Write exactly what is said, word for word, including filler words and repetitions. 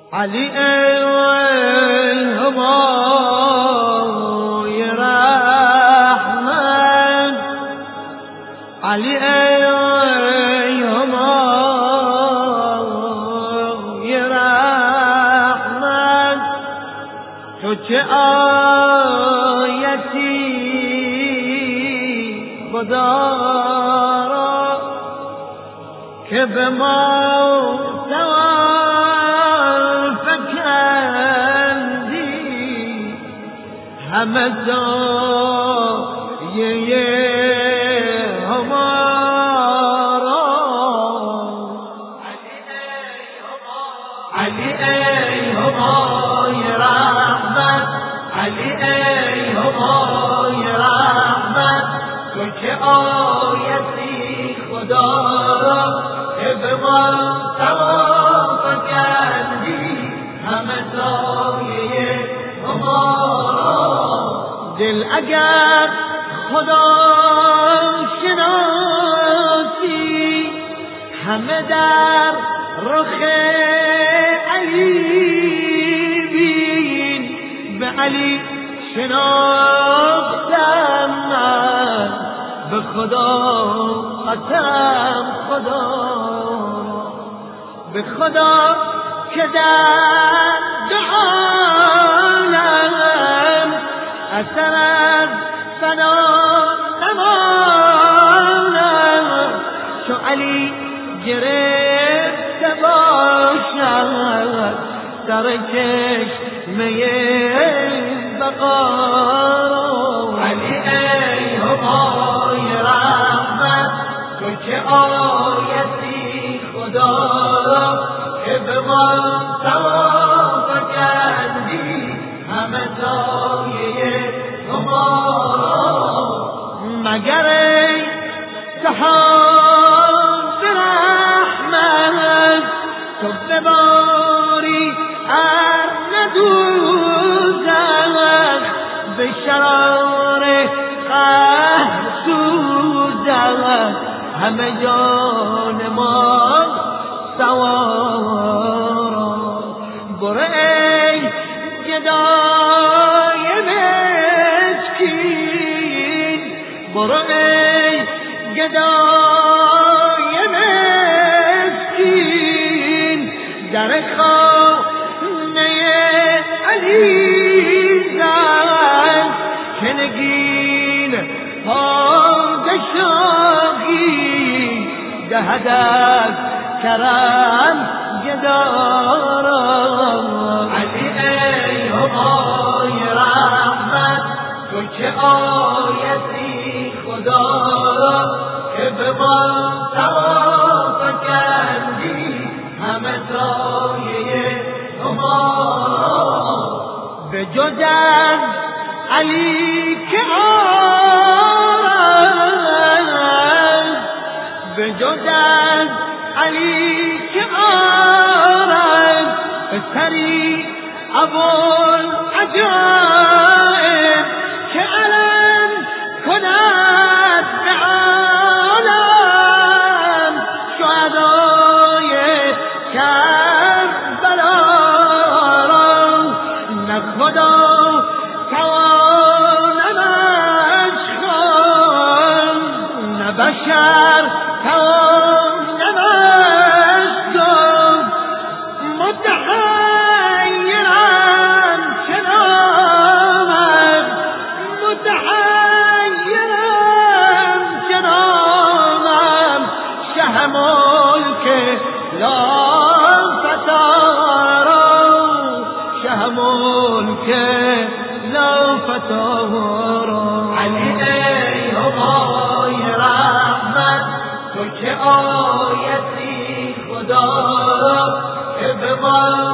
علی ای همای رحمت، علی ای همای رحمت، تو چه آیتی خدا را که به ما همه سایه همارا. علی ای همای رحمت، علی ای همای رحمت، تو که آیتی خدا را که به ما ثواب فکندی همه سایه همارا. دل اگر خدا شناسی همه در رخ علی بین، به علی شناختم من به خدا قسم، خدا به خدا که در دعالم اثر از فنا نمانم، چو علی گرفته باشد سر چشمه بقا را. علی ای همای رحمت، تو که آیتی خدا را که به ما ثواب فکندی همه سایه همارا. مگر ای سحاب رحمت، تو بباری ار ندوزد به شرار قهر سوزد همه جان ما سوارا. برو ای گدای مسکین، برو ای گدای مسکین، در خانه علی زن که نگین پادشاهی دهد از کرم گدارا. علی ای همای رحمت، تو که آیتی خدا را که به ما ثواب فکندی همه سایه همارا. به جز از علی که آرد، به جز از علی که آرد پسری ابوالعجایب که علم کند به عالم شهدای کربلا را. نه خدا توانمش خواند، نه بشر توانمش گفت، متحیرم چنانم، متحیرم چنانم، شه ملک لافتارا، شه ملک لافتارا. علی ای همای رحمت، تو که آیتی خدا را که به ما